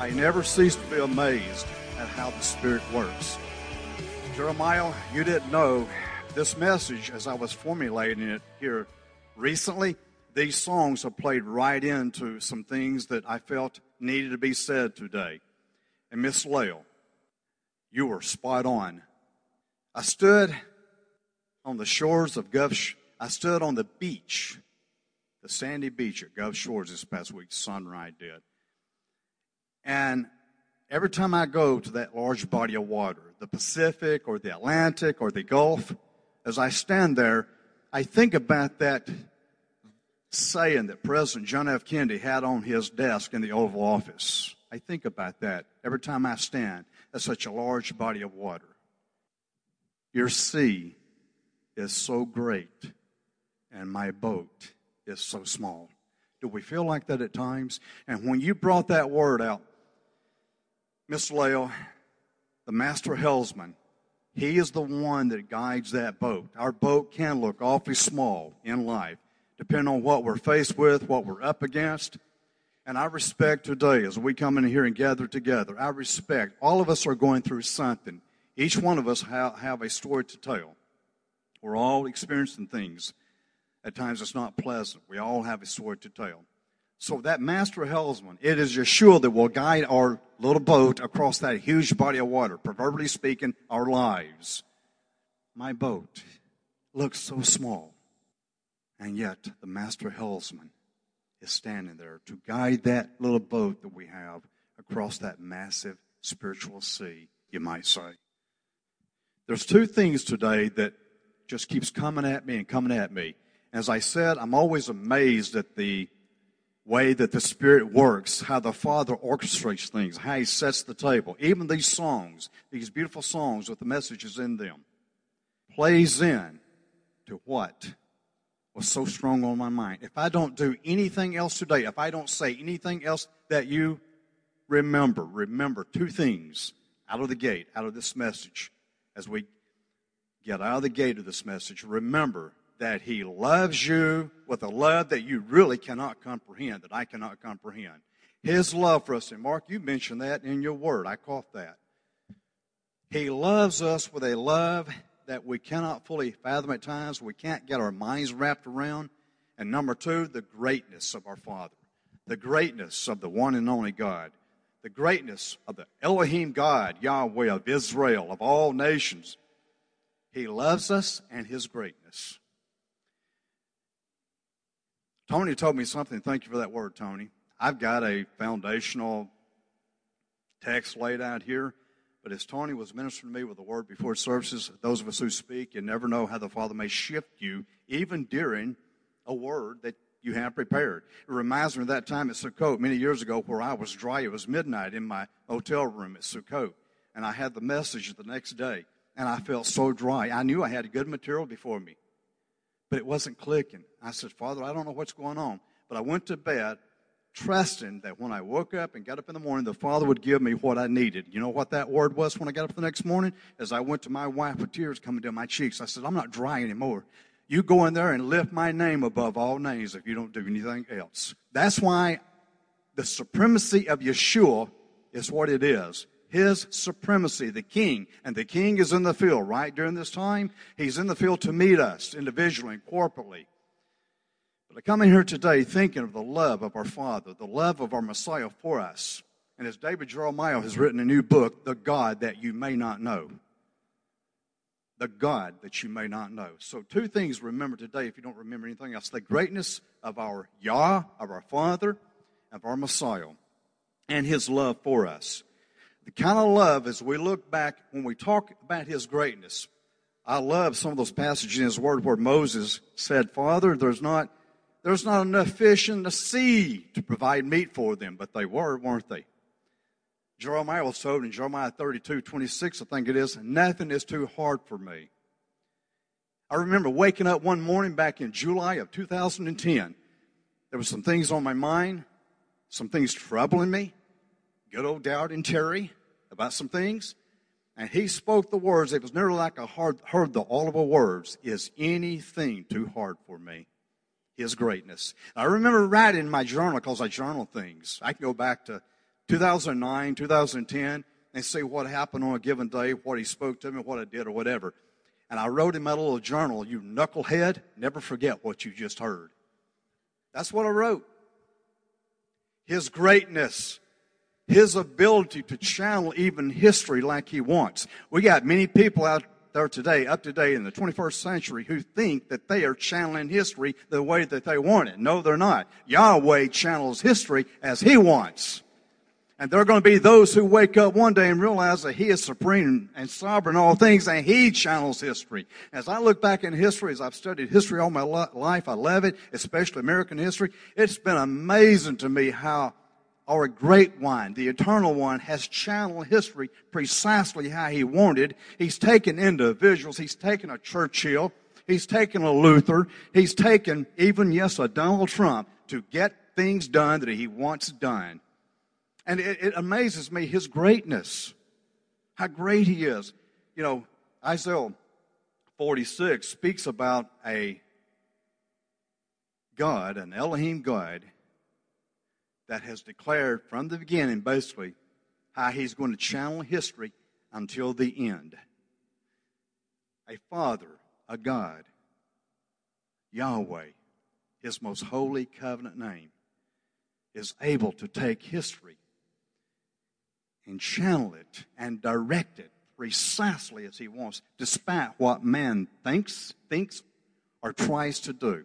I never cease to be amazed at how the Spirit works. Jeremiah, you didn't know this message as I was formulating it here recently. These songs have played right into some things that I felt needed to be said today. And Miss Lael, you were spot on. I stood on the shores of I stood on the beach, the sandy beach at Gulf Shores this past week. Sunrise did. And every time I go to that large body of water, the Pacific or the Atlantic or the Gulf, as I stand there, I think about that saying that President John F. Kennedy had on his desk in the Oval Office. I think about that every time I stand at such a large body of water. Your sea is so great, and my boat is so small. Do we feel like that at times? And when you brought that word out, Miss Lael, the master helmsman, he is the one that guides that boat. Our boat can look awfully small in life, depending on what we're faced with, what we're up against. And I respect today, as we come in here and gather together, I respect all of us are going through something. Each one of us have a story to tell. We're all experiencing things. At times it's not pleasant. We all have a story to tell. So that master helmsman, it is Yeshua that will guide our little boat across that huge body of water, proverbially speaking, our lives. My boat looks so small, and yet the master helmsman is standing there to guide that little boat that we have across that massive spiritual sea, you might say. There's two things today that just keeps coming at me and coming at me. As I said, I'm always amazed at the way that the Spirit works, how the Father orchestrates things, how He sets the table. Even these songs, these beautiful songs with the messages in them, plays in to what was so strong on my mind. If I don't do anything else today, if I don't say anything else that you remember two things out of the gate, out of this message. As we get out of the gate of this message, remember that He loves you with a love that you really cannot comprehend, that I cannot comprehend. His love for us, and Mark, you mentioned that in your word. I caught that. He loves us with a love that we cannot fully fathom at times. We can't get our minds wrapped around. And number two, the greatness of our Father. The greatness of the one and only God. The greatness of the Elohim God, Yahweh of Israel, of all nations. He loves us and His greatness. Tony told me something. Thank you for that word, Tony. I've got a foundational text laid out here. But as Tony was ministering to me with the word before services, those of us who speak, you never know how the Father may shift you, even during a word that you have prepared. It reminds me of that time at Sukkot many years ago where I was dry. It was midnight in my hotel room at Sukkot. And I had the message the next day. And I felt so dry. I knew I had good material before me. But it wasn't clicking. I said, Father, I don't know what's going on. But I went to bed trusting that when I woke up and got up in the morning, the Father would give me what I needed. You know what that word was when I got up the next morning? As I went to my wife with tears coming down my cheeks, I said, I'm not dry anymore. You go in there and lift my name above all names if you don't do anything else. That's why the supremacy of Yeshua is what it is. His supremacy, the King. And the King is in the field, right? During this time, He's in the field to meet us individually and corporately. But I come in here today thinking of the love of our Father, the love of our Messiah for us. And as David Jeremiah has written a new book, The God That You May Not Know. The God that you may not know. So two things remember today if you don't remember anything else. The greatness of our Yah, of our Father, of our Messiah, and His love for us. The kind of love, as we look back, when we talk about His greatness, I love some of those passages in His Word where Moses said, Father, there's not enough fish in the sea to provide meat for them, but they were, weren't they? Jeremiah was told in Jeremiah 32:26, I think it is, nothing is too hard for me. I remember waking up one morning back in July of 2010. There were some things on my mind, some things troubling me. Good old Dowd and Terry about some things. And he spoke the words. It was nearly like I heard the audible words. Is anything too hard for me? His greatness. I remember writing in my journal, because I journal things. I can go back to 2009, 2010, and see what happened on a given day, what he spoke to me, what I did, or whatever. And I wrote in my little journal, "You knucklehead, never forget what you just heard." That's what I wrote. His greatness, his ability to channel even history like he wants. We got many people out there today, up to date in the 21st century, who think that they are channeling history the way that they want it. No, they're not. Yahweh channels history as he wants. And there are going to be those who wake up one day and realize that he is supreme and sovereign in all things, and he channels history. As I look back in history, as I've studied history all my life, I love it, especially American history. It's been amazing to me how our great one, the eternal one, has channeled history precisely how he wanted. He's taken individuals. He's taken a Churchill. He's taken a Luther. He's taken even, yes, a Donald Trump to get things done that he wants done. And it amazes me, his greatness, how great he is. You know, Isaiah 46 speaks about a God, an Elohim God, that has declared from the beginning, basically, how he's going to channel history until the end. A Father, a God, Yahweh, his most holy covenant name, is able to take history and channel it and direct it precisely as he wants, despite what man thinks, or tries to do.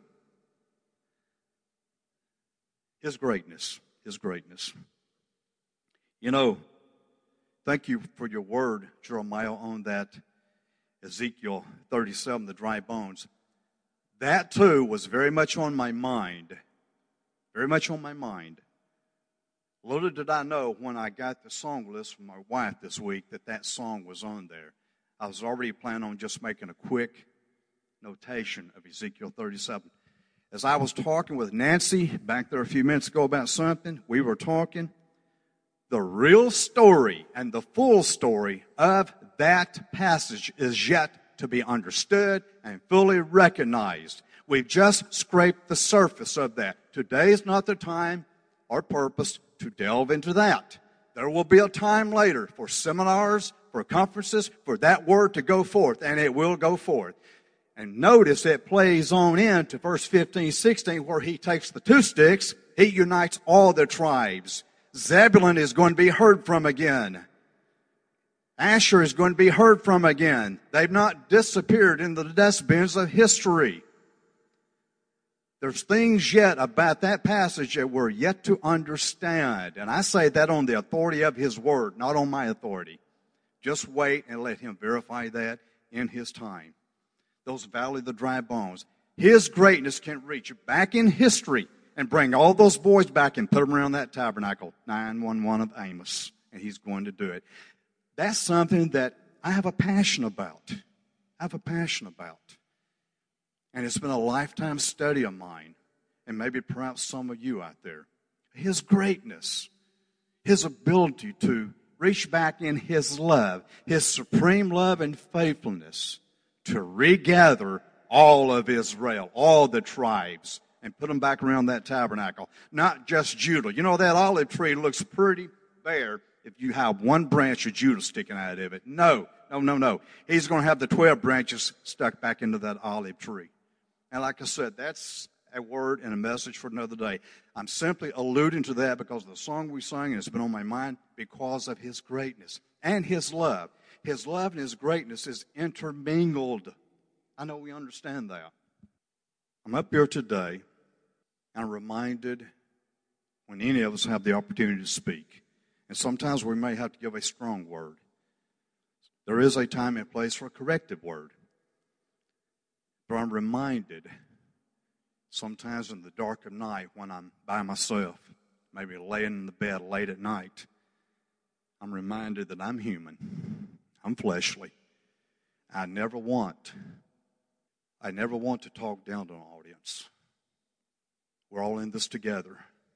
His greatness. His greatness. You know, thank you for your word, Jeremiah, on that Ezekiel 37, the dry bones. That, too, was very much on my mind. Very much on my mind. Little did I know when I got the song list from my wife this week that song was on there. I was already planning on just making a quick notation of Ezekiel 37. As I was talking with Nancy back there a few minutes ago about something, we were talking. The real story and the full story of that passage is yet to be understood and fully recognized. We've just scraped the surface of that. Today is not the time or purpose to delve into that. There will be a time later for seminars, for conferences, for that word to go forth, and it will go forth. And notice it plays on into verse 15, 16, where he takes the two sticks, he unites all the tribes. Zebulun is going to be heard from again. Asher is going to be heard from again. They've not disappeared into the dustbins of history. There's things yet about that passage that we're yet to understand. And I say that on the authority of his word, not on my authority. Just wait and let him verify that in his time. Those valley of the dry bones. His greatness can reach back in history and bring all those boys back and put them around that tabernacle, 911 of Amos. And he's going to do it. That's something that I have a passion about. And it's been a lifetime study of mine. And maybe perhaps some of you out there. His greatness. His ability to reach back in his love. His supreme love and faithfulness. To regather all of Israel, all the tribes, and put them back around that tabernacle. Not just Judah. You know, that olive tree looks pretty bare if you have one branch of Judah sticking out of it. No. He's going to have the 12 branches stuck back into that olive tree. And like I said, that's a word and a message for another day. I'm simply alluding to that because of the song we sang, and it's been on my mind because of his greatness and his love. His love and his greatness is intermingled. I know we understand that. I'm up here today, and I'm reminded when any of us have the opportunity to speak. And sometimes we may have to give a strong word. There is a time and place for a corrective word. But I'm reminded sometimes in the dark of night when I'm by myself, maybe laying in the bed late at night, I'm reminded that I'm human. I'm fleshly. I never want to talk down to an audience. We're all in this together.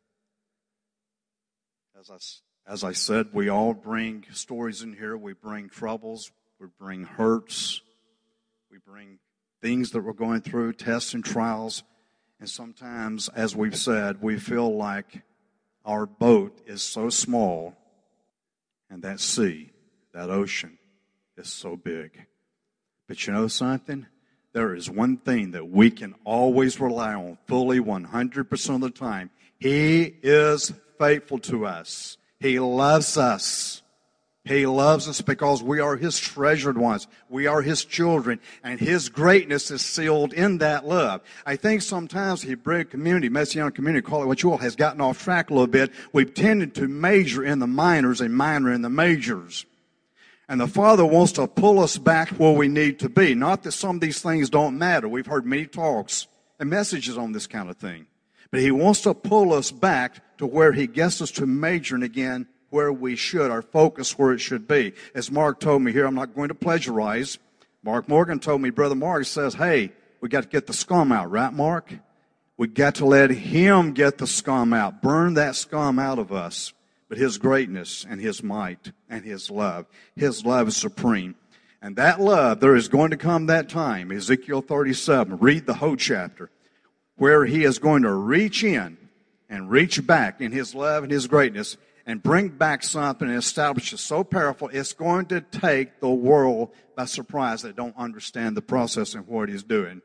As I said, we all bring stories in here. We bring troubles. We bring hurts. We bring things that we're going through, tests and trials. And sometimes, as we've said, we feel like our boat is so small, and that sea, that ocean, is so big. But you know something? There is one thing that we can always rely on fully 100% of the time. He is faithful to us. He loves us. He loves us because we are His treasured ones. We are His children, and His greatness is sealed in that love. I think sometimes the Hebraic community, Messianic community, call it what you will, has gotten off track a little bit. We've tended to major in the minors and minor in the majors. And the Father wants to pull us back where we need to be. Not that some of these things don't matter. We've heard many talks and messages on this kind of thing. But He wants to pull us back to where He gets us to majoring again where we should, our focus where it should be. As Mark told me here, I'm not going to plagiarize. Mark Morgan told me, Brother Mark says, hey, we got to get the scum out, right, Mark? We got to let Him get the scum out. Burn that scum out of us. But His greatness and His might and His love is supreme. And that love, there is going to come that time, Ezekiel 37, read the whole chapter, where He is going to reach in and reach back in His love and His greatness and bring back something and establish it so powerful, it's going to take the world by surprise that don't understand the process and what He's doing.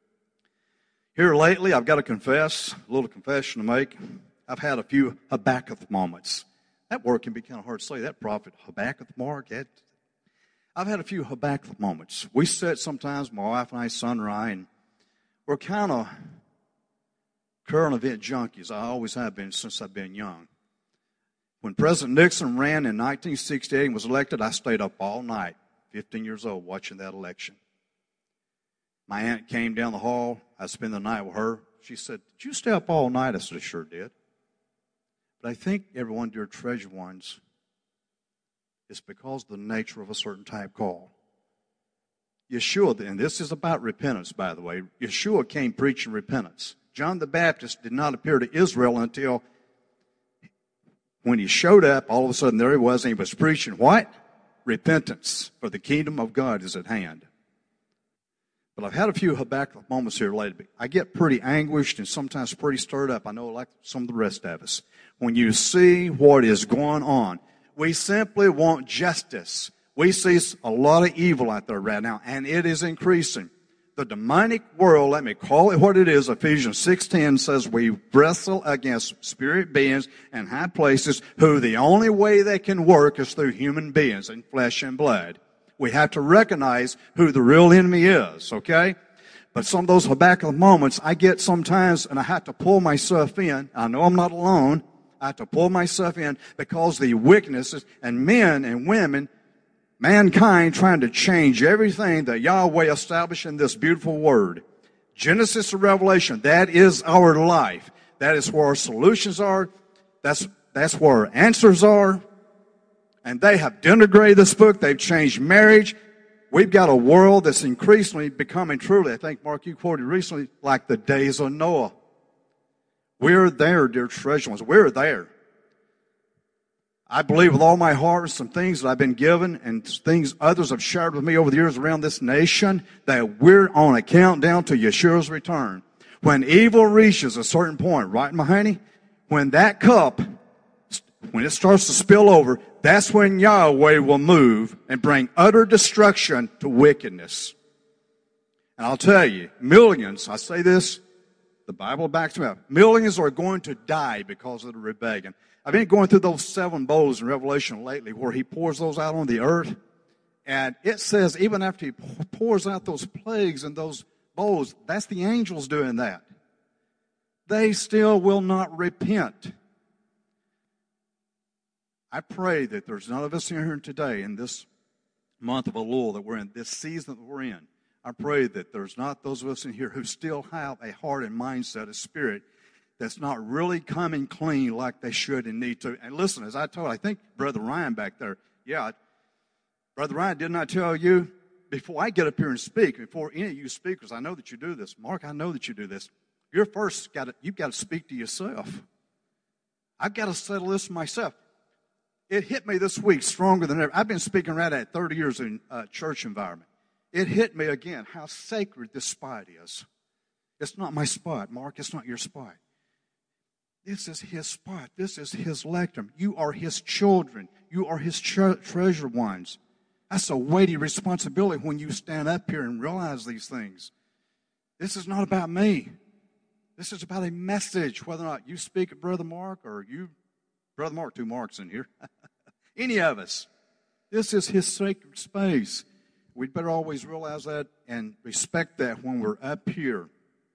Here lately, I've got to confess, a little confession to make. I've had a few Habakkuk moments. That word can be kind of hard to say. That prophet, Habakkuk, Mark. I've had a few Habakkuk moments. We sit sometimes, my wife and I, son and I, and we're kind of current event junkies. I always have been since I've been young. When President Nixon ran in 1968 and was elected, I stayed up all night, 15 years old, watching that election. My aunt came down the hall. I spent the night with her. She said, did you stay up all night? I said, I sure did. But I think, everyone, dear treasured ones, it's because of the nature of a certain type call. Yeshua, and this is about repentance, by the way. Yeshua came preaching repentance. John the Baptist did not appear to Israel until when he showed up, all of a sudden there he was, and he was preaching what? Repentance, for the kingdom of God is at hand. But I've had a few Habakkuk moments here lately. I get pretty anguished and sometimes pretty stirred up. I know like some of the rest of us. When you see what is going on, we simply want justice. We see a lot of evil out there right now, and it is increasing. The demonic world, let me call it what it is, Ephesians 6:10 says we wrestle against spirit beings and high places who the only way they can work is through human beings and flesh and blood. We have to recognize who the real enemy is, okay? But some of those Habakkuk moments I get sometimes, and I have to pull myself in. I know I'm not alone. I have to pull myself in because the wickednesses and men and women, mankind trying to change everything that Yahweh established in this beautiful word. Genesis to Revelation, that is our life. That is where our solutions are. That's where our answers are. And they have denigrated this book. They've changed marriage. We've got a world that's increasingly becoming truly, I think, Mark, you quoted recently, like the days of Noah. We're there, dear treasure ones. We're there. I believe with all my heart some things that I've been given and things others have shared with me over the years around this nation that we're on a countdown to Yeshua's return. When evil reaches a certain point, right, my honey? When that cup, when it starts to spill over, that's when Yahweh will move and bring utter destruction to wickedness. And I'll tell you, millions, I say this, the Bible backs me up, millions are going to die because of the rebellion. I've been going through those 7 bowls in Revelation lately where He pours those out on the earth. And it says even after He pours out those plagues in those bowls, that's the angels doing that. They still will not repent. I pray that there's none of us here today in this month of Elul that we're in, this season that we're in. I pray that there's not those of us in here who still have a heart and mindset, a spirit that's not really coming clean like they should and need to. And listen, as I told, I think Brother Ryan back there, Brother Ryan, didn't I tell you, before I get up here and speak, before any of you speakers, I know that you do this. Mark, I know that you do this. You've got to speak to yourself. I've got to settle this myself. It hit me this week stronger than ever. I've been speaking right at 30 years in church environment. It hit me again how sacred this spot is. It's not my spot, Mark. It's not your spot. This is his spot. This is his lectern. You are his children. You are his treasured ones. That's a weighty responsibility when you stand up here and realize these things. This is not about me. This is about a message, whether or not you speak at Brother Mark or you, Brother Mark, 2 Marks in here, any of us. This is his sacred space. We'd better always realize that and respect that when we're up here.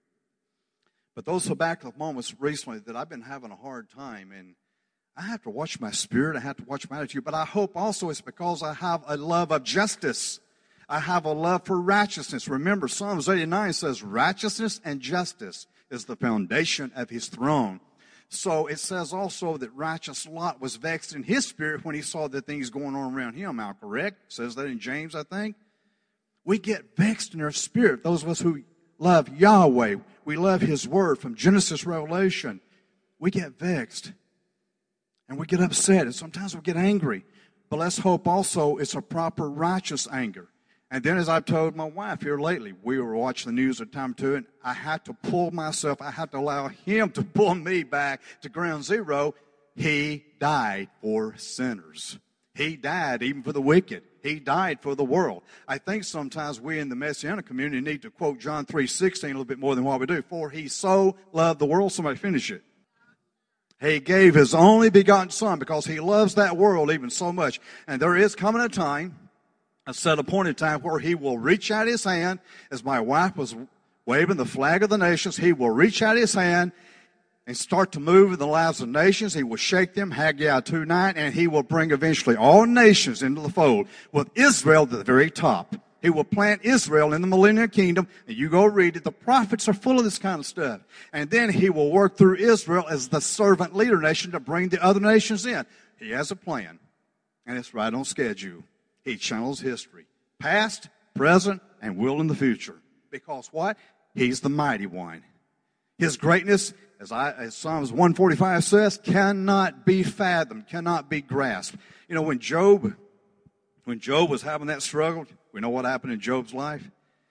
But those Habakkuk moments recently that I've been having a hard time, and I have to watch my spirit, I have to watch my attitude, but I hope also it's because I have a love of justice. I have a love for righteousness. Remember, Psalms 89 says righteousness and justice is the foundation of his throne. So it says also that righteous Lot was vexed in his spirit when he saw the things going on around him. Am I correct? It says that in James, I think. We get vexed in our spirit. Those of us who love Yahweh, we love his word from Genesis, Revelation. We get vexed. And we get upset. And sometimes we get angry. But let's hope also it's a proper righteous anger. And then as I've told my wife here lately, we were watching the news at time two, and I had to pull myself, I had to allow him to pull me back to ground zero. He died for sinners. He died even for the wicked. He died for the world. I think sometimes we in the Messianic community need to quote John 3:16 a little bit more than what we do. For he so loved the world. Somebody finish it. He gave his only begotten Son because he loves that world even so much. And there is coming a time, a set appointed time, where he will reach out his hand, as my wife was waving the flag of the nations, he will reach out his hand and start to move in the lives of nations. He will shake them, Haggai 2:9, and he will bring eventually all nations into the fold, with Israel at the very top. He will plant Israel in the millennial kingdom, and you go read it. The prophets are full of this kind of stuff. And then he will work through Israel as the servant leader nation to bring the other nations in. He has a plan, and it's right on schedule. He channels history, past, present, and will in the future. Because what? He's the mighty one. His greatness, as Psalms 145 says, cannot be fathomed, cannot be grasped. You know, when Job was having that struggle, we know what happened in Job's life.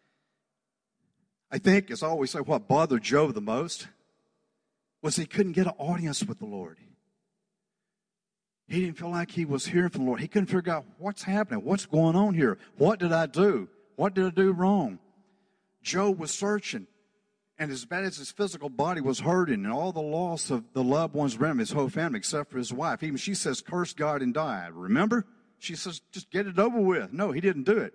I think, as I always say, what bothered Job the most was he couldn't get an audience with the Lord. He didn't feel like he was hearing from the Lord. He couldn't figure out what's happening, what's going on here. What did I do? What did I do wrong? Job was searching. And as bad as his physical body was hurting and all the loss of the loved ones around him, his whole family, except for his wife, even she says, curse God and die. Remember? She says, just get it over with. No, he didn't do it.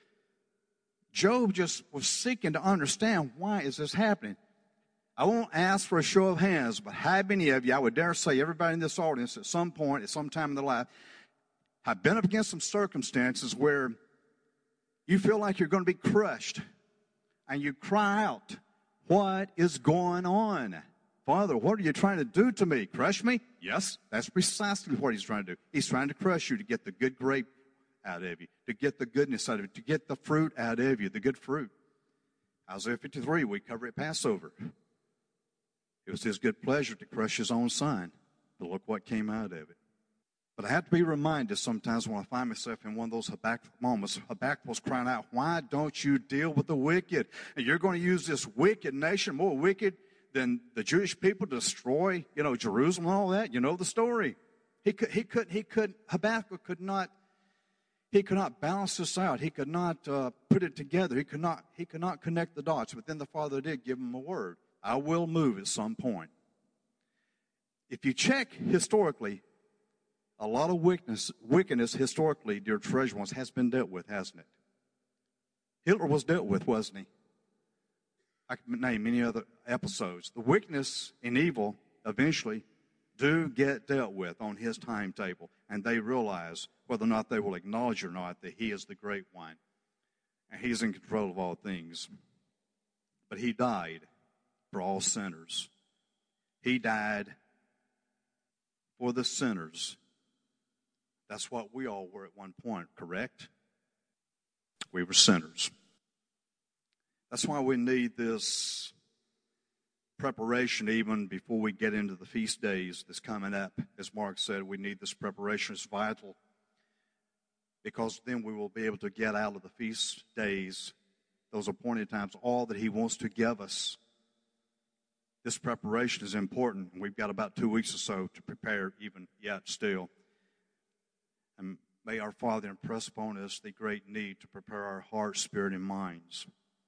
Job just was seeking to understand, why is this happening? I won't ask for a show of hands, but how many of you, I would dare say everybody in this audience at some point, at some time in their life, have been up against some circumstances where you feel like you're going to be crushed, and you cry out, what is going on? Father, what are you trying to do to me? Crush me? Yes, that's precisely what he's trying to do. He's trying to crush you to get the good grape out of you, to get the goodness out of you, to get the fruit out of you, the good fruit. Isaiah 53, we cover it Passover. It was his good pleasure to crush his own son. But look what came out of it. But I have to be reminded sometimes when I find myself in one of those Habakkuk moments. Habakkuk was crying out, why don't you deal with the wicked? And you're going to use this wicked nation, more wicked than the Jewish people, to destroy, Jerusalem and all that. You know the story. Habakkuk could not balance this out. He could not put it together. He could not connect the dots. But then the Father did give him a word. I will move at some point. If you check historically, a lot of wickedness historically, dear treasure ones, has been dealt with, hasn't it? Hitler was dealt with, wasn't he? I can name many other episodes. The wickedness and evil eventually do get dealt with on his timetable, and they realize whether or not they will acknowledge or not that he is the great one, and he's in control of all things. But he died for all sinners. He died for the sinners. That's what we all were at one point, correct? We were sinners. That's why we need this preparation even before we get into the feast days that's coming up. As Mark said, we need this preparation. It's vital, because then we will be able to get out of the feast days, those appointed times, all that he wants to give us. This preparation is important, and we've got about 2 weeks or so to prepare even yet still. And may our Father impress upon us the great need to prepare our hearts, spirit, and minds.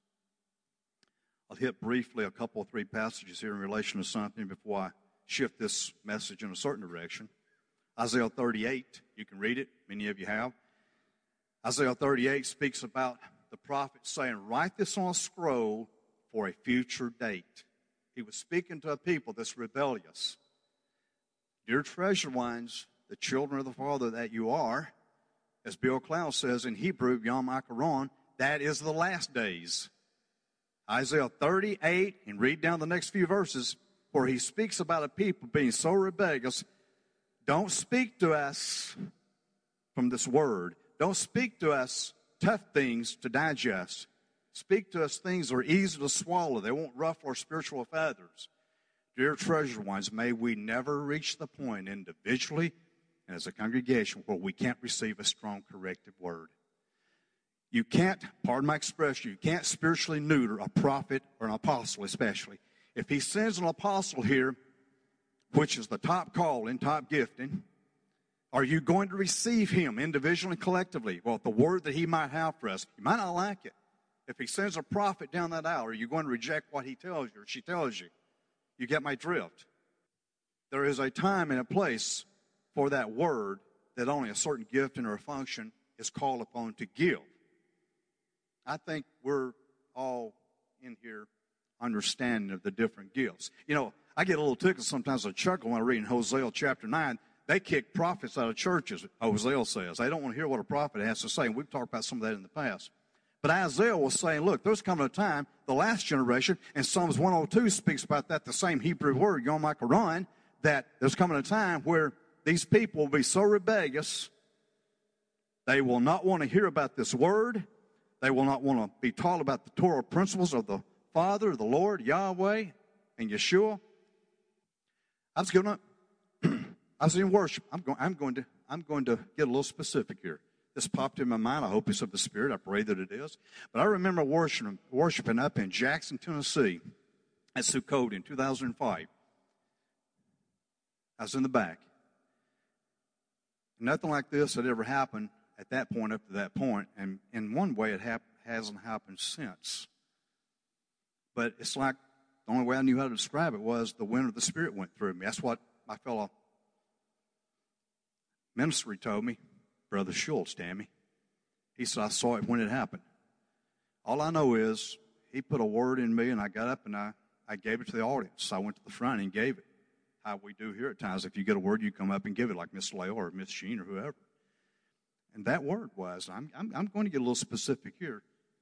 I'll hit briefly a couple of 3 passages here in relation to something before I shift this message in a certain direction. Isaiah 38, you can read it. Many of you have. Isaiah 38 speaks about the prophet saying, write this on a scroll for a future date. He was speaking to a people that's rebellious. Dear treasured ones, the children of the Father that you are, as Bill Cloud says in Hebrew, Yom HaKaron, that is the last days. Isaiah 38, and read down the next few verses, where he speaks about a people being so rebellious. Don't speak to us from this word. Don't speak to us tough things to digest. Speak to us things that are easy to swallow. They won't ruffle our spiritual feathers. Dear treasured ones, may we never reach the point individually and as a congregation where we can't receive a strong corrective word. You can't, pardon my expression, you can't spiritually neuter a prophet or an apostle especially. If he sends an apostle here, which is the top call and top gifting, are you going to receive him individually and collectively? Well, the word that he might have for us, you might not like it. If he sends a prophet down that aisle, are you going to reject what he tells you or she tells you? You get my drift. There is a time and a place for that word that only a certain gifting or a function is called upon to give. I think we're all in here understanding of the different gifts. You know, I get a little tickled sometimes, a chuckle when I read in Hosea chapter 9. They kick prophets out of churches, Hosea says. They don't want to hear what a prophet has to say, and we've talked about some of that in the past. But Isaiah was saying, look, there's coming a time, the last generation, and Psalms 102 speaks about that, the same Hebrew word, Yom HaKaron, that there's coming a time where these people will be so rebellious, they will not want to hear about this word. They will not want to be taught about the Torah principles of the Father, the Lord, Yahweh, and Yeshua. I was in worship. I'm going to get a little specific here. This popped in my mind. I hope it's of the Spirit. I pray that it is. But I remember worshiping up in Jackson, Tennessee at Sukkot in 2005. I was in the back. Nothing like this had ever happened at that point up to that point. And in one way, it hasn't happened since. But it's like the only way I knew how to describe it was the wind of the Spirit went through me. That's what my fellow minister told me, Brother Schultz, Tammy. He said, I saw it when it happened. All I know is he put a word in me, and I got up and I gave it to the audience. I went to the front and gave it. How we do here at times. If you get a word, you come up and give it, like Miss Lael or Miss Sheen or whoever. And that word was, I'm going to get a little specific here.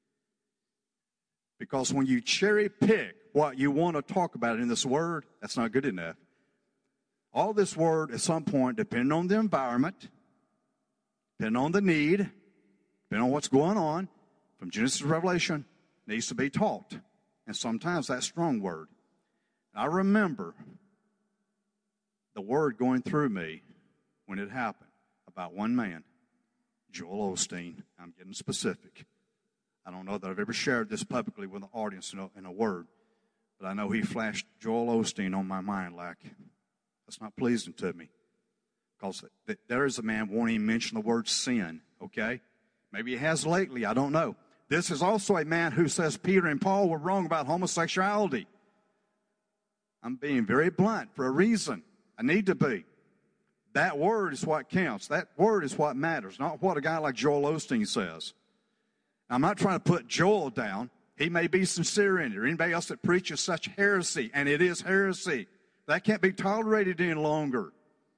Because when you cherry pick what you want to talk about in this word, that's not good enough. All this word at some point, depending on the environment, depending on the need, depending on what's going on, from Genesis to Revelation, needs to be taught. And sometimes that's strong word. And I remember the word going through me when it happened about one man, Joel Osteen. I'm getting specific. I don't know that I've ever shared this publicly with an audience in a word, but I know he flashed Joel Osteen on my mind like, that's not pleasing to me. Because there is a man won't even mention the word sin, okay? Maybe he has lately, I don't know. This is also a man who says Peter and Paul were wrong about homosexuality. I'm being very blunt for a reason. I need to be. That word is what counts. That word is what matters, not what a guy like Joel Osteen says. I'm not trying to put Joel down. He may be sincere in it, or anybody else that preaches such heresy, and it is heresy. That can't be tolerated any longer.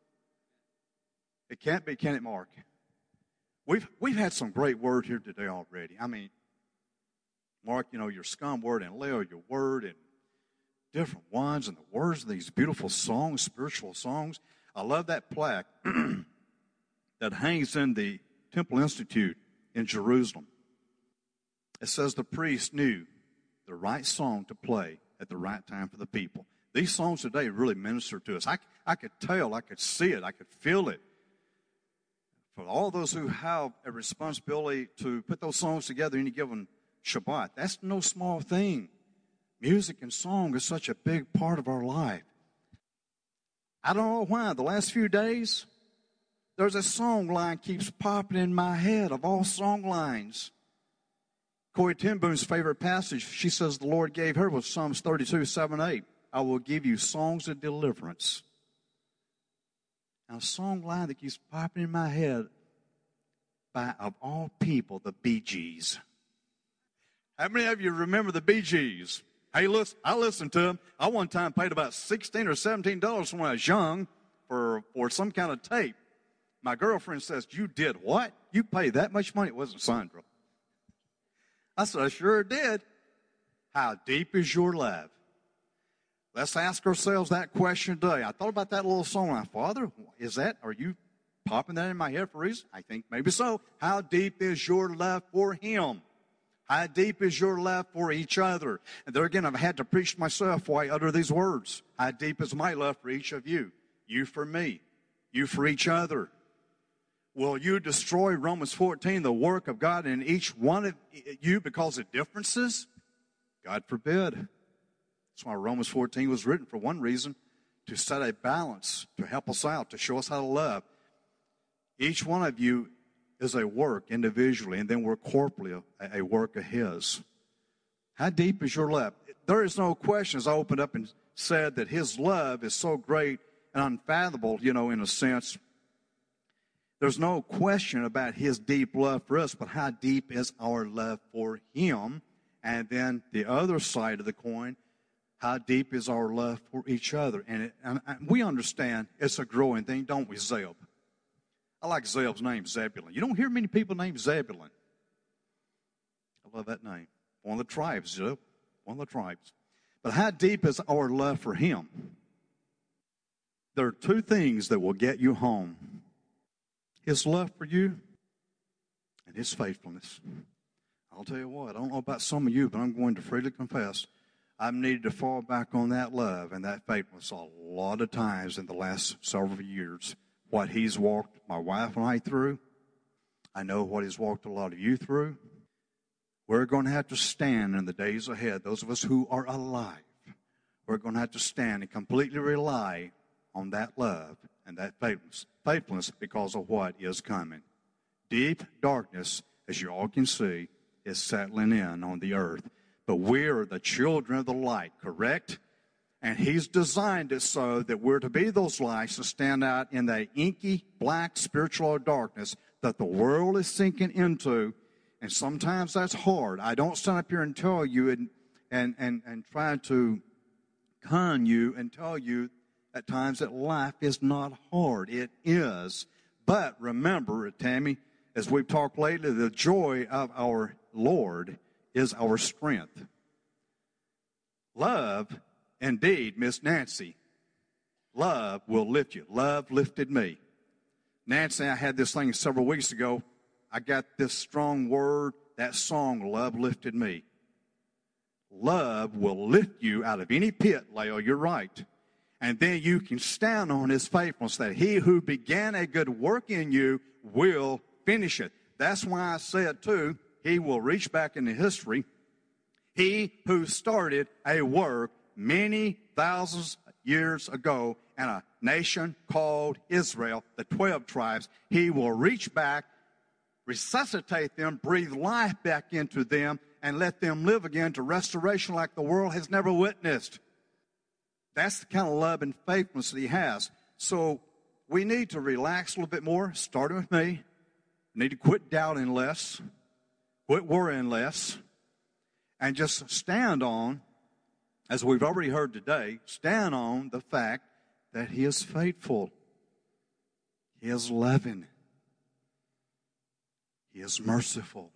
It can't be, can it, Mark? We've had some great word here today already. I mean, Mark, you know, your scum word, and Leo, your word, and different ones, and the words of these beautiful songs, spiritual songs. I love that plaque that hangs in the Temple Institute in Jerusalem. It says the priest knew the right song to play at the right time for the people. These songs today really minister to us. I could tell, I could see it, I could feel it. For all those who have a responsibility to put those songs together any given Shabbat, that's no small thing. Music and song is such a big part of our life. I don't know why. The last few days, there's a song line keeps popping in my head of all song lines. Corrie ten Boom's favorite passage, she says the Lord gave her, was Psalms 32, 7, 8. I will give you songs of deliverance. Now, a song line that keeps popping in my head by, of all people, the Bee Gees. How many of you remember the Bee Gees? Hey, listen, I listened to them. I one time paid about $16 or $17 when I was young for some kind of tape. My girlfriend says, you did what? You paid that much money? It wasn't Sandra. I said, I sure did. How deep is your love? Let's ask ourselves that question today. I thought about that little song. My Father, are you popping that in my head for a reason? I think maybe so. How deep is your love for Him? How deep is your love for each other? And there again, I've had to preach to myself why I utter these words. How deep is my love for each of you? You for me. You for each other. Will you destroy, Romans 14, the work of God in each one of you because of differences? God forbid. That's why Romans 14 was written for one reason, to set a balance, to help us out, to show us how to love. Each one of you is a work individually, and then we're corporately a work of His. How deep is your love? There is no question, as I opened up and said, that His love is so great and unfathomable, in a sense. There's no question about His deep love for us, but how deep is our love for Him? And then the other side of the coin, how deep is our love for each other? And we understand it's a growing thing, don't we, Zeb? I like Zeb's name, Zebulun. You don't hear many people named Zebulun. I love that name. One of the tribes, Zeb. One of the tribes. But how deep is our love for Him? There are two things that will get you home. His love for you and His faithfulness. I'll tell you what, I don't know about some of you, but I'm going to freely confess, I've needed to fall back on that love and that faithfulness a lot of times in the last several years. What He's walked my wife and I through, I know what He's walked a lot of you through. We're going to have to stand in the days ahead, those of us who are alive. We're going to have to stand and completely rely on that love and that faithfulness because of what is coming. Deep darkness, as you all can see, is settling in on the earth. But we're the children of the light, correct? And He's designed it so that we're to be those lights to stand out in that inky, black spiritual darkness that the world is sinking into. And sometimes that's hard. I don't stand up here and tell you and try to con you and tell you at times that life is not hard. It is. But remember, Tammy, as we've talked lately, the joy of our Lord is our strength. Love, indeed, Miss Nancy, love will lift you. Love lifted me. Nancy, I had this thing several weeks ago. I got this strong word, that song, Love Lifted Me. Love will lift you out of any pit, Leo, you're right. And then you can stand on His faithfulness, that He who began a good work in you will finish it. That's why I said, too, He will reach back into history. He who started a work many thousands of years ago in a nation called Israel, the 12 tribes, He will reach back, resuscitate them, breathe life back into them, and let them live again to restoration like the world has never witnessed. That's the kind of love and faithfulness that He has. So we need to relax a little bit more, starting with me. We need to quit doubting less, quit worrying less, and just stand on, as we've already heard today, stand on the fact that He is faithful. He is loving. He is merciful.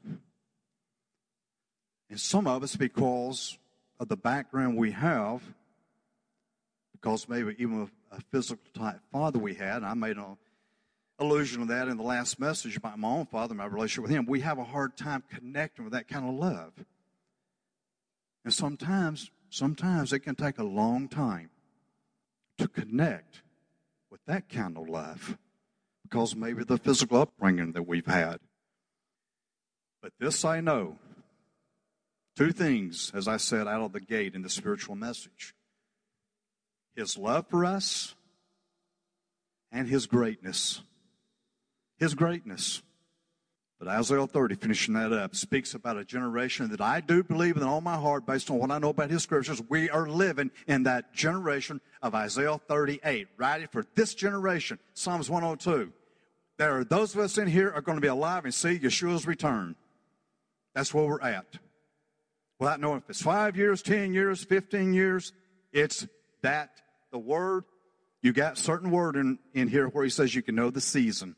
And some of us, because of the background we have, because maybe even a physical type father we had, and I made an allusion to that in the last message about my own father, my relationship with him, we have a hard time connecting with that kind of love. And sometimes it can take a long time to connect with that kind of love because maybe the physical upbringing that we've had. But this I know, Two things, as I said, out of the gate in the spiritual message. His love for us and His greatness. His greatness. But Isaiah 30, finishing that up, speaks about a generation that I do believe with all my heart, based on what I know about His scriptures, we are living in that generation of Isaiah 38, writing for this generation, Psalms 102. There are those of us in here are going to be alive and see Yeshua's return. That's where we're at. Without knowing if it's 5 years, 10 years, 15 years, it's that. The word, you got certain word in here where He says you can know the season.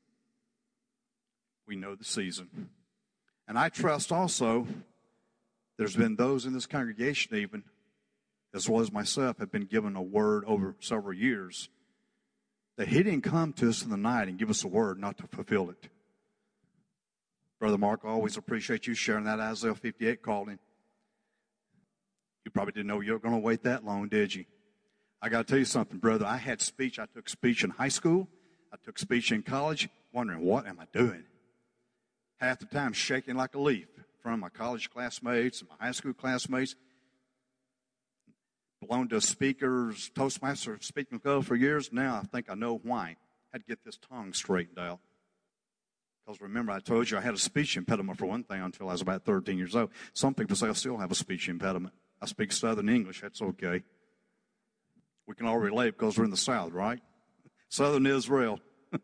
We know the season. And I trust also there's been those in this congregation even, as well as myself, have been given a word over several years that He didn't come to us in the night and give us a word not to fulfill it. Brother Mark, I always appreciate you sharing that Isaiah 58 calling. You probably didn't know you were going to wait that long, did you? I got to tell you something, brother. I took speech in high school. I took speech in college, wondering, what am I doing? Half the time shaking like a leaf from my college classmates and my high school classmates. Belonged to speakers, Toastmaster speaking club for years. Now I think I know why. I had to get this tongue straightened out. Because remember, I told you I had a speech impediment for one thing until I was about 13 years old. Some people say I still have a speech impediment. I speak Southern English. That's okay. We can all relate because we're in the South, right? Southern Israel.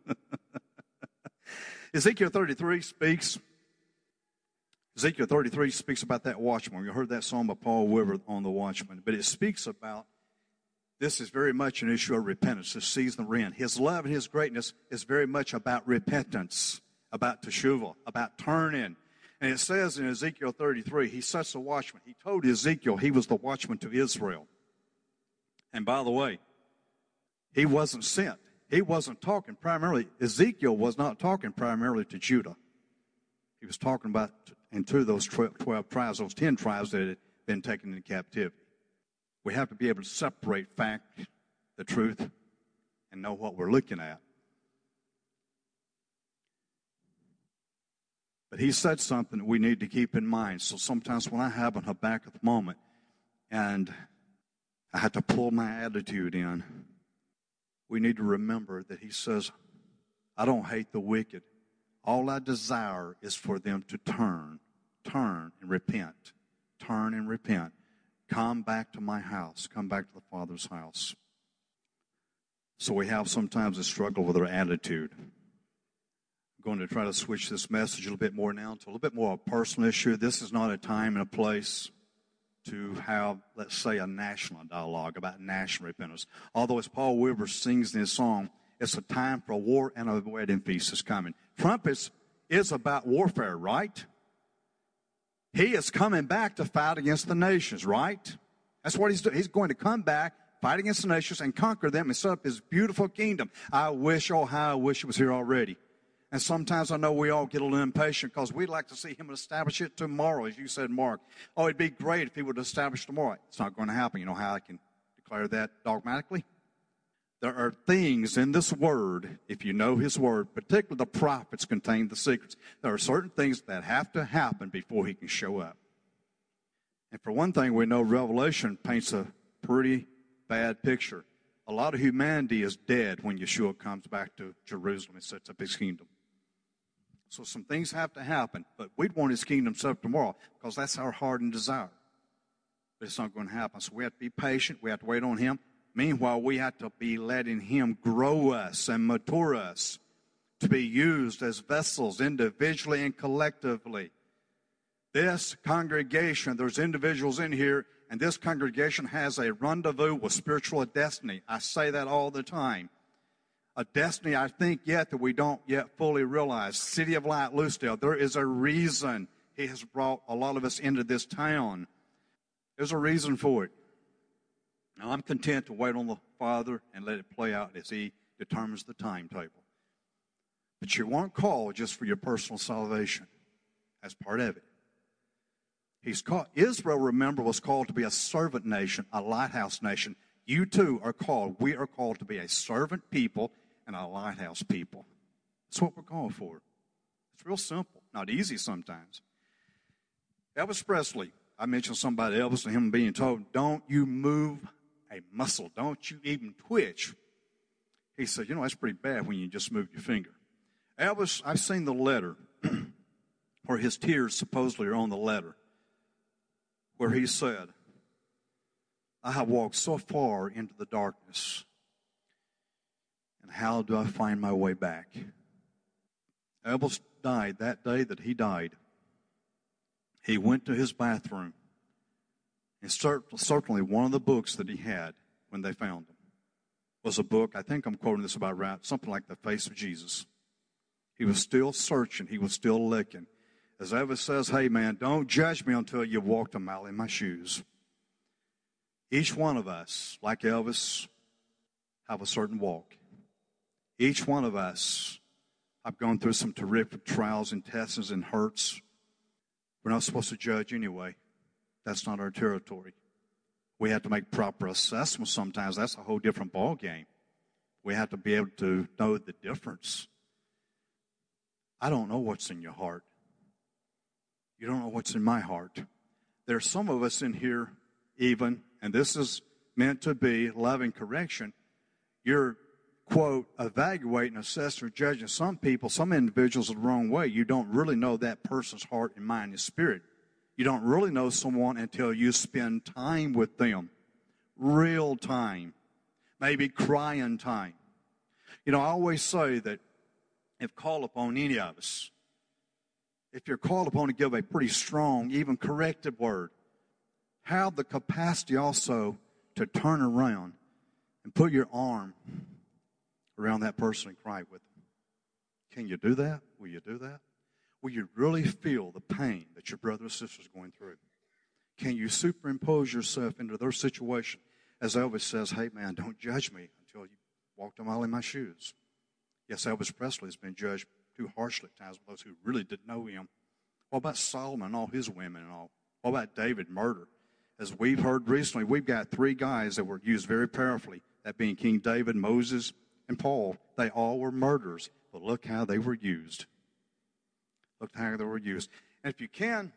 Ezekiel 33 speaks about that watchman. You heard that song by Paul Weber on the watchman. But it speaks about, this is very much an issue of repentance, this season we're in. His love and His greatness is very much about repentance, about teshuvah, about turning. And it says in Ezekiel 33, He sets the watchman. He told Ezekiel he was the watchman to Israel. And by the way, he wasn't sent. He wasn't talking primarily, Ezekiel was not talking primarily to Judah. He was talking about into those 12 tribes, those 10 tribes that had been taken into captivity. We have to be able to separate fact, the truth, and know what we're looking at. But he said something that we need to keep in mind. So sometimes when I have a Habakkuk moment and I have to pull my attitude in, we need to remember that he says, I don't hate the wicked. All I desire is for them to turn and repent. Turn and repent. Come back to my house. Come back to the Father's house. So we have sometimes a struggle with our attitude. I'm going to try to switch this message a little bit more now to a little bit more of a personal issue. This is not a time and a place to have, let's say, a national dialogue about national repentance. Although, as Paul Weber sings in his song, it's a time for a war and a wedding feast is coming. Trumpets is about warfare, right? He is coming back to fight against the nations, right? That's what he's doing. He's going to come back, fight against the nations, and conquer them and set up His beautiful kingdom. I wish it was here already. And sometimes I know we all get a little impatient because we'd like to see Him establish it tomorrow, as you said, Mark. Oh, it'd be great if He would establish tomorrow. It's not going to happen. You know how I can declare that dogmatically? There are things in this Word, if you know His Word, particularly the prophets contain the secrets. There are certain things that have to happen before He can show up. And for one thing, we know Revelation paints a pretty bad picture. A lot of humanity is dead when Yeshua comes back to Jerusalem and sets up His kingdom. So some things have to happen, but we'd want His kingdom set up tomorrow because that's our heart and desire. But it's not going to happen. So we have to be patient. We have to wait on Him. Meanwhile, we have to be letting Him grow us and mature us to be used as vessels individually and collectively. This congregation, there's individuals in here, and this congregation has a rendezvous with spiritual destiny. I say that all the time. A destiny, I think, yet that we don't yet fully realize. City of Light, Lucedale, there is a reason He has brought a lot of us into this town. There's a reason for it. Now, I'm content to wait on the Father and let it play out as He determines the timetable. But you weren't called just for your personal salvation. That's part of it. Israel, remember, was called to be a servant nation, a lighthouse nation. You too are called. We are called to be a servant people and a lighthouse people. That's what we're called for. It's real simple. Not easy sometimes. Elvis Presley, I mentioned somebody else and him being told, don't you move a muscle. Don't you even twitch. He said, that's pretty bad when you just move your finger. Elvis, I've seen the letter where his tears supposedly are on the letter, where he said, I have walked so far into the darkness, and how do I find my way back? Elvis died that day that he died. He went to his bathroom, and certainly one of the books that he had when they found him was a book, I think I'm quoting this about right, something like The Face of Jesus. He was still searching. He was still looking. As Elvis says, hey, man, don't judge me until you've walked a mile in my shoes. Each one of us, like Elvis, have a certain walk. Each one of us have gone through some terrific trials and tests and hurts. We're not supposed to judge anyway. That's not our territory. We have to make proper assessments sometimes. That's a whole different ball game. We have to be able to know the difference. I don't know what's in your heart. You don't know what's in my heart. There's some of us in here even, and this is meant to be loving correction. You're, quote, evaluating, assessing, or judging some people, some individuals the wrong way. You don't really know that person's heart and mind and spirit. You don't really know someone until you spend time with them. Real time. Maybe crying time. I always say that if called upon any of us, if you're called upon to give a pretty strong, even corrective word, have the capacity also to turn around and put your arm around that person and cry with them. Can you do that? Will you do that? Will you really feel the pain that your brother or sister is going through? Can you superimpose yourself into their situation? As Elvis says, hey, man, don't judge me until you walked a mile in my shoes. Yes, Elvis Presley has been judged too harshly at times by those who really didn't know him. What about Solomon and all his women and all? What about David, murder? As we've heard recently, we've got 3 guys that were used very powerfully, that being King David, Moses, and Paul. They all were murderers, but look how they were used. Look how they were used. And if you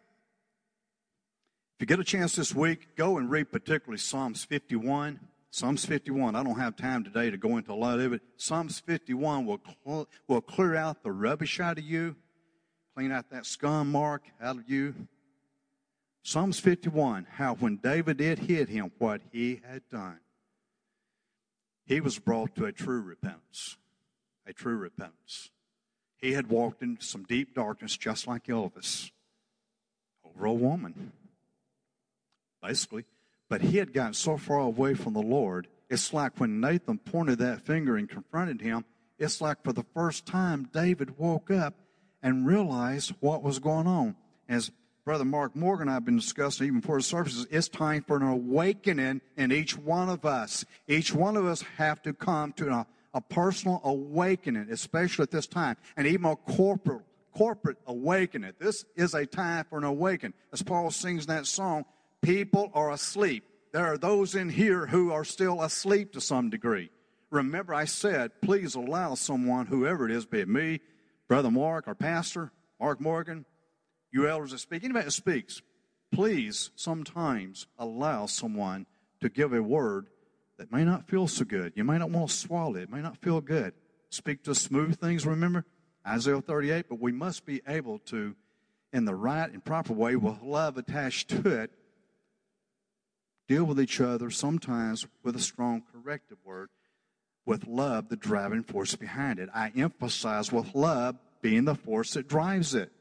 get a chance this week, go and read particularly Psalms 51. Psalms 51, I don't have time today to go into a lot of it. Psalms 51 will clear out the rubbish out of you, clean out that scum mark out of you. Psalms 51, how when David did hit him what he had done, he was brought to a true repentance. A true repentance. He had walked into some deep darkness just like Elvis over a woman, basically. But he had gotten so far away from the Lord, it's like when Nathan pointed that finger and confronted him, it's like for the first time David woke up and realized what was going on. As Brother Mark Morgan and I have been discussing even before the services, it's time for an awakening in each one of us. Each one of us have to come to a personal awakening, especially at this time, and even a corporate awakening. This is a time for an awakening. As Paul sings in that song, people are asleep. There are those in here who are still asleep to some degree. Remember, I said, please allow someone, whoever it is, be it me, Brother Mark, our pastor, Mark Morgan, you elders that speak, anybody that speaks, please sometimes allow someone to give a word that may not feel so good. You may not want to swallow it. It may not feel good. Speak to smooth things, remember? Isaiah 38, but we must be able to, in the right and proper way, with love attached to it, deal with each other sometimes with a strong corrective word, with love, the driving force behind it. I emphasize with love being the force that drives it.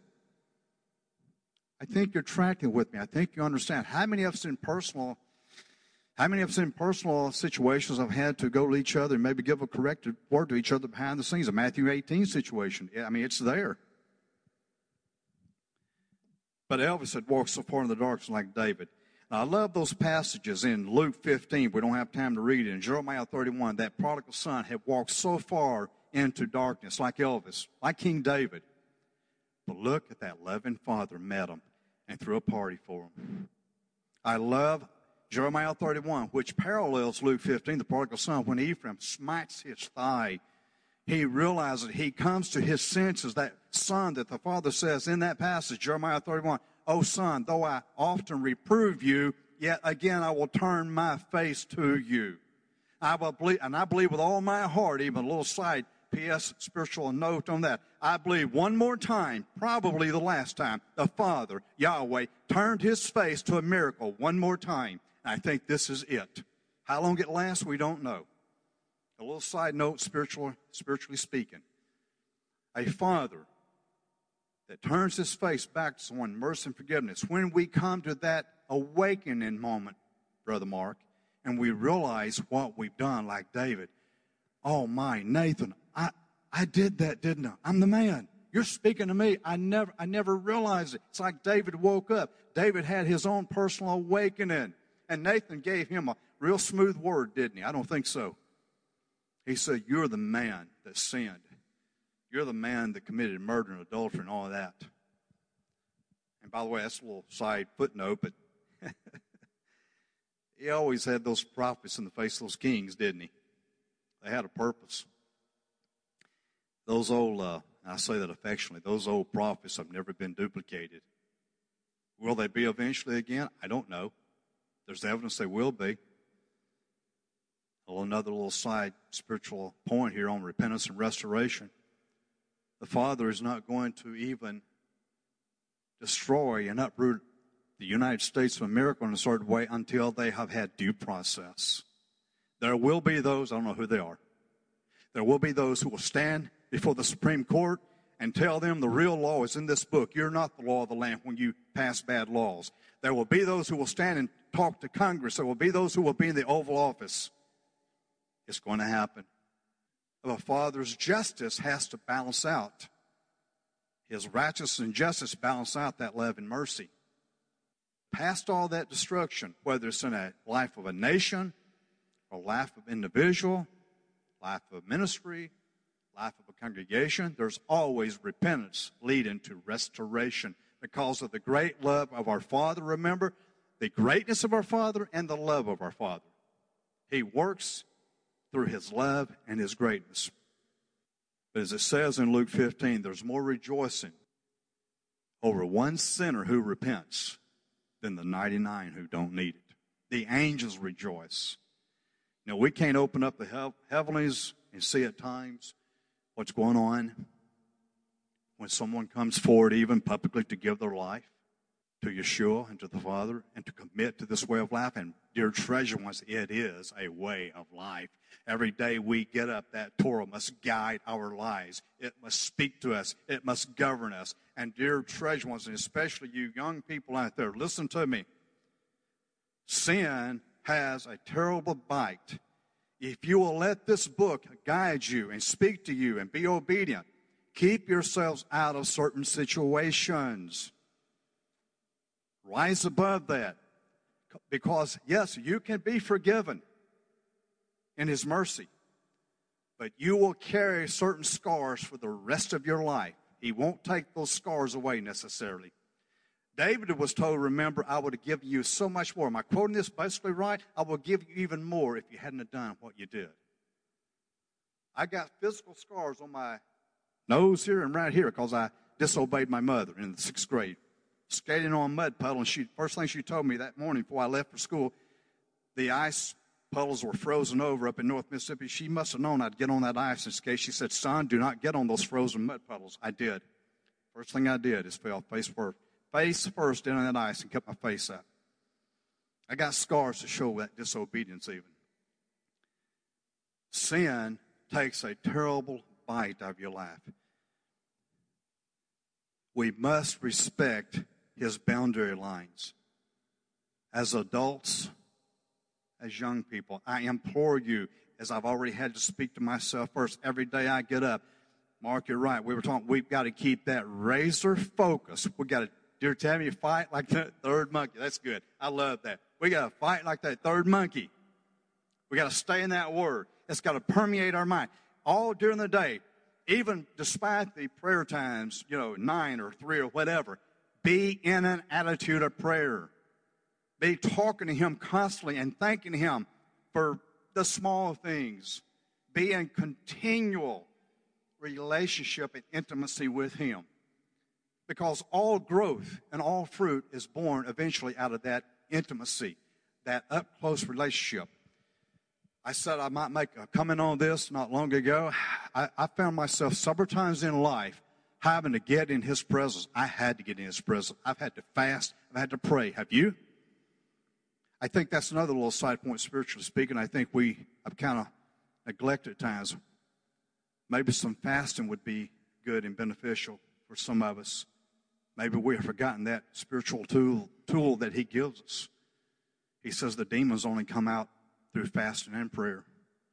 I think you're tracking with me. I think you understand. How many of us in personal situations have had to go to each other and maybe give a corrective word to each other behind the scenes? A Matthew 18 situation. I mean, it's there. But Elvis had walked so far in the darkness like David. Now, I love those passages in Luke 15. We don't have time to read it. In Jeremiah 31, that prodigal son had walked so far into darkness like Elvis, like King David. But look at that loving father met him and threw a party for him. I love Jeremiah 31, which parallels Luke 15, the prodigal son. When Ephraim smites his thigh, he realizes he comes to his senses, that son that the father says in that passage, Jeremiah 31, O son, though I often reprove you, yet again I will turn my face to you. I believe with all my heart, even a little side P.S. spiritual note on that. I believe one more time, probably the last time, the Father, Yahweh, turned his face to a miracle one more time. And I think this is it. How long it lasts, we don't know. A little side note, spiritually speaking. A Father that turns his face back to someone, mercy and forgiveness. When we come to that awakening moment, Brother Mark, and we realize what we've done, like David. Oh my, Nathan, I did that, didn't I? I'm the man. You're speaking to me. I never realized it. It's like David woke up. David had his own personal awakening. And Nathan gave him a real smooth word, didn't he? I don't think so. He said, you're the man that sinned. You're the man that committed murder and adultery and all of that. And by the way, that's a little side footnote, but he always had those prophets in the face of those kings, didn't he? They had a purpose. Those old, I say that affectionately, those old prophets have never been duplicated. Will they be eventually again? I don't know. There's evidence they will be. Another little side spiritual point here on repentance and restoration. The Father is not going to even destroy and uproot the United States of America in a certain way until they have had due process. There will be those, I don't know who they are, there will be those who will stand before the Supreme Court and tell them the real law is in this book. You're not the law of the land when you pass bad laws. There will be those who will stand and talk to Congress. There will be those who will be in the Oval Office. It's going to happen. The Father's justice has to balance out. His righteousness and justice balance out that love and mercy. Past all that destruction, whether it's in a life of a nation, or life of individual, life of ministry, life of a congregation, there's always repentance leading to restoration because of the great love of our Father. Remember, the greatness of our Father and the love of our Father. He works through his love and his greatness. But as it says in Luke 15, there's more rejoicing over one sinner who repents than the 99 who don't need it. The angels rejoice. You know, we can't open up the heavens and see at times what's going on when someone comes forward even publicly to give their life to Yeshua and to the Father and to commit to this way of life. And dear treasure ones, it is a way of life. Every day we get up, that Torah must guide our lives. It must speak to us. It must govern us. And dear treasure ones, and especially you young people out there, listen to me. Sin has a terrible bite. If you will let this book guide you and speak to you and be obedient, keep yourselves out of certain situations. Rise above that. Because, yes, you can be forgiven in his mercy, but you will carry certain scars for the rest of your life. He won't take those scars away necessarily. David was told, remember, I would have given you so much more. Am I quoting this basically right? I will give you even more if you hadn't have done what you did. I got physical scars on my nose here and right here because I disobeyed my mother in the 6th grade. Skating on a mud puddle, and first thing she told me that morning before I left for school, the ice puddles were frozen over up in North Mississippi. She must have known I'd get on that ice and skate. She said, son, do not get on those frozen mud puddles. I did. First thing I did is fell face first into that ice and kept my face up. I got scars to show that disobedience even. Sin takes a terrible bite out of your life. We must respect his boundary lines. As adults, as young people, I implore you, as I've already had to speak to myself first, every day I get up. Mark, you're right. We were talking, we've got to keep that razor focus. We've got to, dear Tammy, fight like that third monkey. That's good. I love that. We got to fight like that third monkey. We got to stay in that word. It's got to permeate our mind all during the day. Even despite the prayer times, 9 or 3 or whatever, be in an attitude of prayer. Be talking to him constantly and thanking him for the small things. Be in continual relationship and intimacy with him. Because all growth and all fruit is born eventually out of that intimacy, that up-close relationship. I said I might make a comment on this not long ago. I found myself several times in life having to get in His presence. I had to get in His presence. I've had to fast. I've had to pray. Have you? I think that's another little side point, spiritually speaking. I think we have kind of neglected at times. Maybe some fasting would be good and beneficial for some of us. Maybe we have forgotten that spiritual tool that He gives us. He says the demons only come out through fasting and prayer.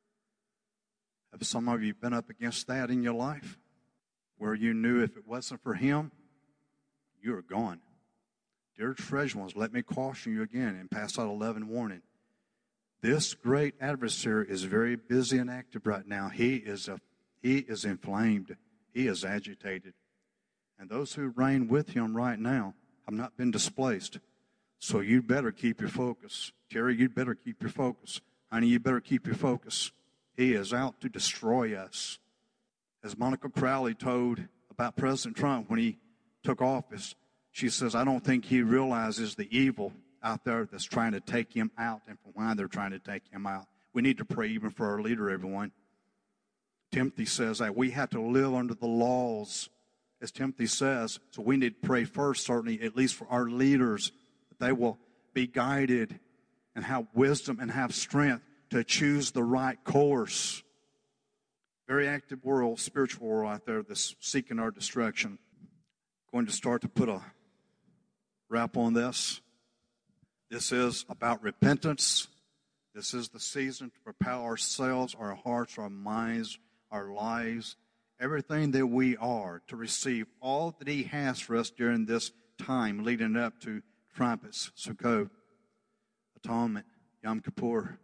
Have some of you been up against that in your life? Where you knew if it wasn't for Him, you were gone. Dear treasured ones, let me caution you again and pass out 11 warning. This great adversary is very busy and active right now. He is inflamed. He is agitated. And those who reign with him right now have not been displaced. So you better keep your focus. Terry, you better keep your focus. Honey, you better keep your focus. He is out to destroy us. As Monica Crowley told about President Trump when he took office, she says, I don't think he realizes the evil out there that's trying to take him out and for why they're trying to take him out. We need to pray even for our leader, everyone. Timothy says that we have to live under the laws, as Timothy says. So we need to pray first, certainly, at least for our leaders, that they will be guided and have wisdom and have strength to choose the right course. Very active world, spiritual world out there that's seeking our destruction. Going to start to put a wrap on this. This is about repentance. This is the season to prepare ourselves, our hearts, our minds, our lives, everything that we are to receive all that He has for us during this time leading up to trumpets, Sukkot, Atonement, Yom Kippur.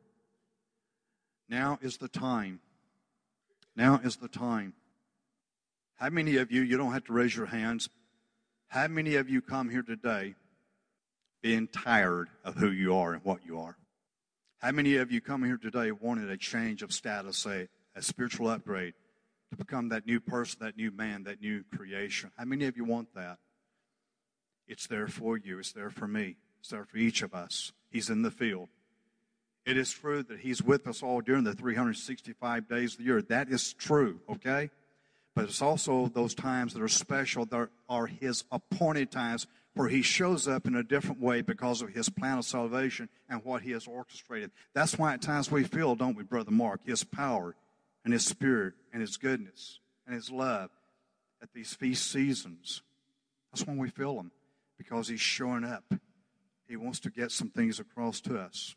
Now is the time. Now is the time. How many of you don't have to raise your hands, how many of you come here today being tired of who you are and what you are? How many of you come here today wanted a change of status, a spiritual upgrade, to become that new person, that new man, that new creation? How many of you want that? It's there for you. It's there for me. It's there for each of us. He's in the field. It is true that He's with us all during the 365 days of the year. That is true, okay? But it's also those times that are special, that are His appointed times where He shows up in a different way because of His plan of salvation and what He has orchestrated. That's why at times we feel, don't we, Brother Mark, His power and His Spirit and His goodness and His love at these feast seasons. That's when we feel Him, because He's showing up. He wants to get some things across to us.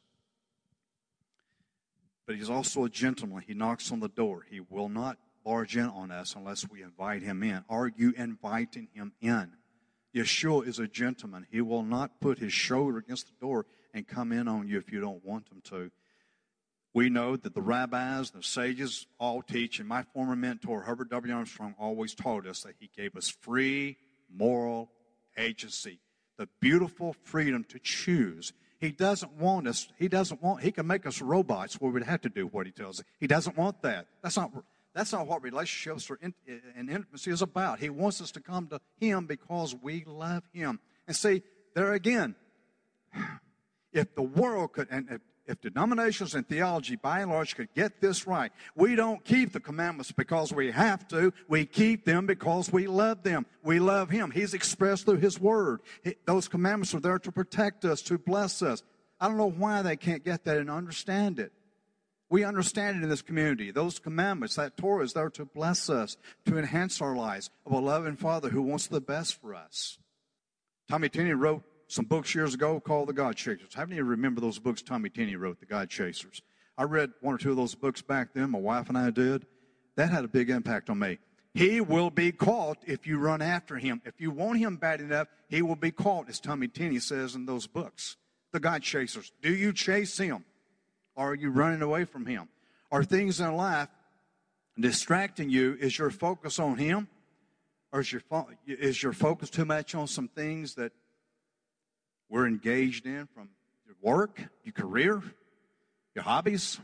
But He's also a gentleman. He knocks on the door. He will not barge in on us unless we invite Him in. Are you inviting Him in? Yeshua is a gentleman. He will not put His shoulder against the door and come in on you if you don't want Him to. We know that the rabbis, the sages all teach, and my former mentor, Herbert W. Armstrong, always taught us that he gave us free moral agency, the beautiful freedom to choose. He doesn't want us, he can make us robots where we'd have to do what He tells us. He doesn't want that. That's not what relationships and intimacy is about. He wants us to come to Him because we love Him. And see, there again, if the world could, and if denominations and theology by and large could get this right, we don't keep the commandments because we have to. We keep them because we love them. We love Him. He's expressed through His Word. Those commandments are there to protect us, to bless us. I don't know why they can't get that and understand it. We understand it in this community. Those commandments, that Torah is there to bless us, to enhance our lives of a loving Father who wants the best for us. Tommy Tenney wrote some books years ago called The God Chasers. How many of you remember those books Tommy Tenney wrote, The God Chasers? I read one or two of those books back then. My wife and I did. That had a big impact on me. He will be caught if you run after Him. If you want Him bad enough, He will be caught, as Tommy Tenney says in those books. The God Chasers. Do you chase Him? Or are you running away from Him? Are things in life distracting you? Is your focus on Him? Or is your focus too much on some things that we're engaged in, from your work, your career, your hobbies,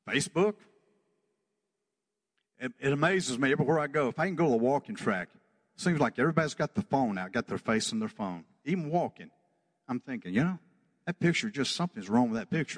Facebook? It amazes me everywhere I go. If I can go to the walking track Seems like everybody's got the phone out, got their face in their phone, even walking. I'm thinking, that picture, just something's wrong with that picture,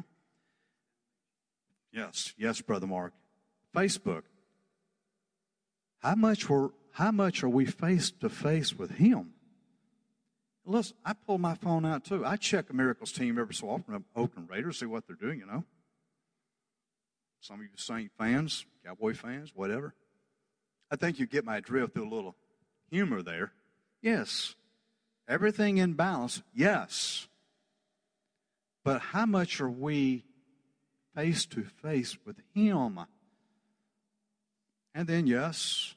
Yes, Brother Mark. Facebook. How much are we face to face with Him? Listen, I pull my phone out too. I check a Miracles team every so often. Oakland Raiders, see what they're doing, Some of you Saint fans, Cowboy fans, whatever. I think you get my drift through a little humor there. Yes. Everything in balance, yes. But how much are we face to face with Him? And then, yes,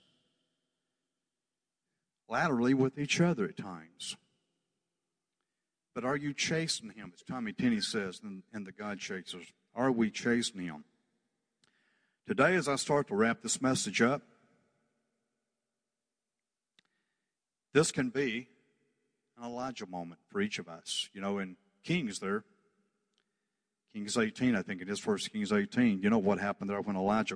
laterally with each other at times. But are you chasing Him? As Tommy Tenney says in the God Chasers, are we chasing Him? Today, as I start to wrap this message up, this can be an Elijah moment for each of us. In Kings there, Kings 18, I think it is, 1 Kings 18. You know what happened there when Elijah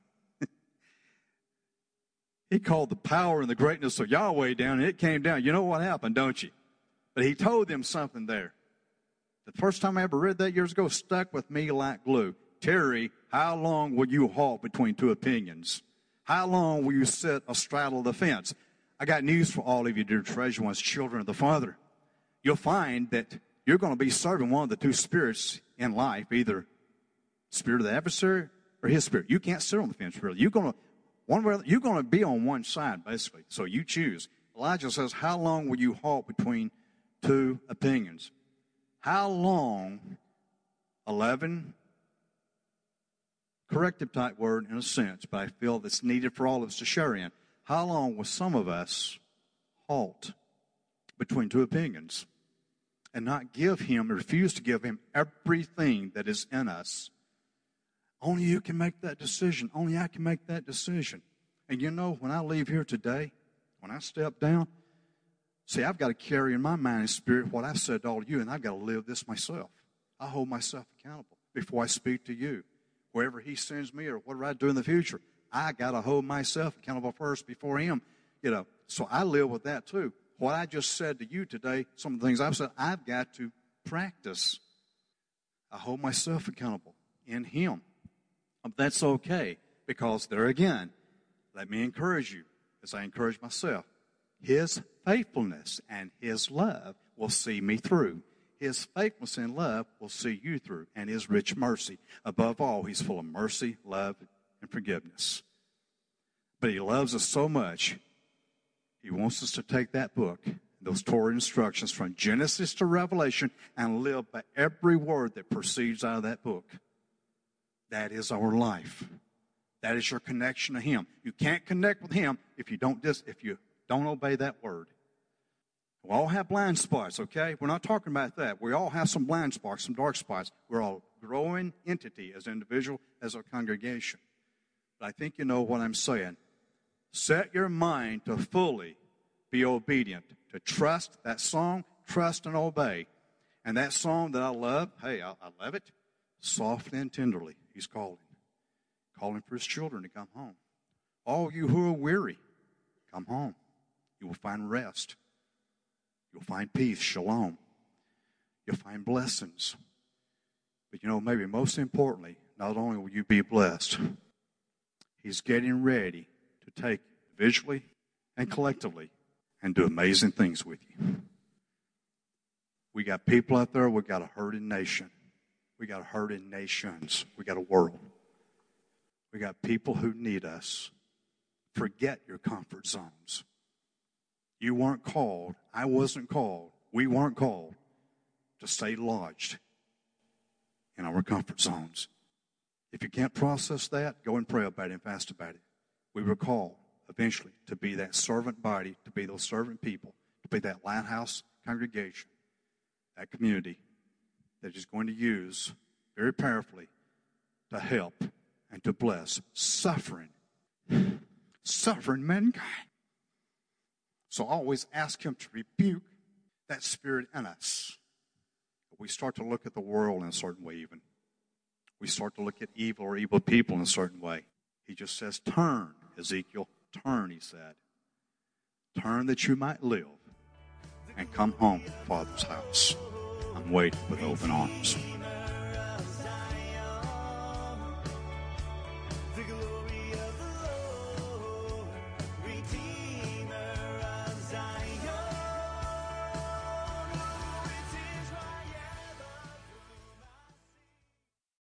he called the power and the greatness of Yahweh down, and it came down. You know what happened, don't you? But he told them something there. The first time I ever read that years ago, stuck with me like glue. Terry, how long will you halt between two opinions? How long will you sit astraddle the fence? I got news for all of you, dear treasure ones, children of the Father. You'll find that you're going to be serving one of the two spirits in life, either spirit of the adversary or his spirit. You can't sit on the fence, really. You're going to be on one side, basically. So you choose. Elijah says, how long will you halt between two opinions? How long, 11, corrective type word in a sense, but I feel that's needed for all of us to share in. How long will some of us halt between two opinions and not give Him, refuse to give Him everything that is in us? Only you can make that decision. Only I can make that decision. And when I leave here today, when I step down, see, I've got to carry in my mind and spirit what I've said to all of you, and I've got to live this myself. I hold myself accountable before I speak to you. Wherever He sends me or whatever I do in the future, I got to hold myself accountable first before Him. So I live with that too. What I just said to you today, some of the things I've said, I've got to practice. I hold myself accountable in Him. That's okay, because there again, let me encourage you as I encourage myself. His faithfulness and His love will see me through. His faithfulness and love will see you through, and His rich mercy. Above all, He's full of mercy, love, and forgiveness. But He loves us so much, He wants us to take that book, those Torah instructions from Genesis to Revelation, and live by every word that proceeds out of that book. That is our life. That is your connection to Him. You can't connect with Him if you don't obey that word. We all have blind spots, okay? We're not talking about that. We all have some blind spots, some dark spots. We're all a growing entity as an individual, as a congregation. But I think you know what I'm saying. Set your mind to fully be obedient, to trust that song, trust and obey. And that song that I love, I love it. Softly and tenderly, He's calling for His children to come home. All you who are weary, come home. You will find rest. You'll find peace, shalom. You'll find blessings. But maybe most importantly, not only will you be blessed, He's getting ready to take visually and collectively and do amazing things with you. We got people out there, we got a hurting nation. We got a hurting nations. We got a world. We got people who need us. Forget your comfort zones. You weren't called. I wasn't called. We weren't called to stay lodged in our comfort zones. If you can't process that, go and pray about it and fast about it. We were called eventually to be that servant body, to be those servant people, to be that lighthouse congregation, that community that is going to use very powerfully to help and to bless suffering mankind. So always ask Him to rebuke that spirit in us. We start to look at the world in a certain way even. We start to look at evil or evil people in a certain way. He just says, turn, Ezekiel, turn, He said. Turn that you might live and come home to Father's house. I'm waiting with open arms.